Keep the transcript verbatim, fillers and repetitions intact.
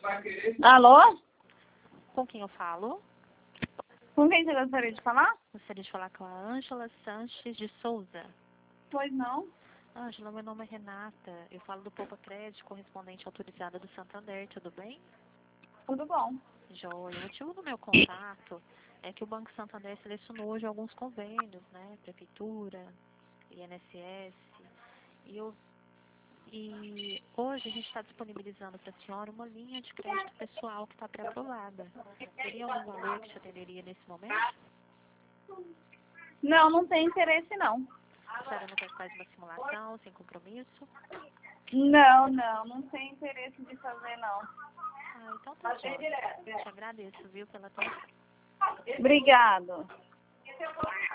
Alô? Com quem eu falo? Com quem você gostaria de falar? Gostaria de falar com a Ângela Sanches de Souza. Pois não. Ângela, meu nome é Renata. Eu falo do Poupa Crédito, correspondente autorizada do Santander, tudo bem? Tudo bom. Joia. O motivo do meu contato é que o Banco Santander selecionou hoje alguns convênios, né? Prefeitura, I N S S. E, eu, e hoje a gente está disponibilizando para a senhora uma linha de crédito pessoal que está pré-aprovada. Teria algum valor que te atenderia nesse momento? Não, não tem interesse não. A senhora não quer que faça uma simulação sem compromisso? Não, não, não tem interesse de fazer não. Ah, então tá bom. Te agradeço, viu, pela atenção. Obrigado.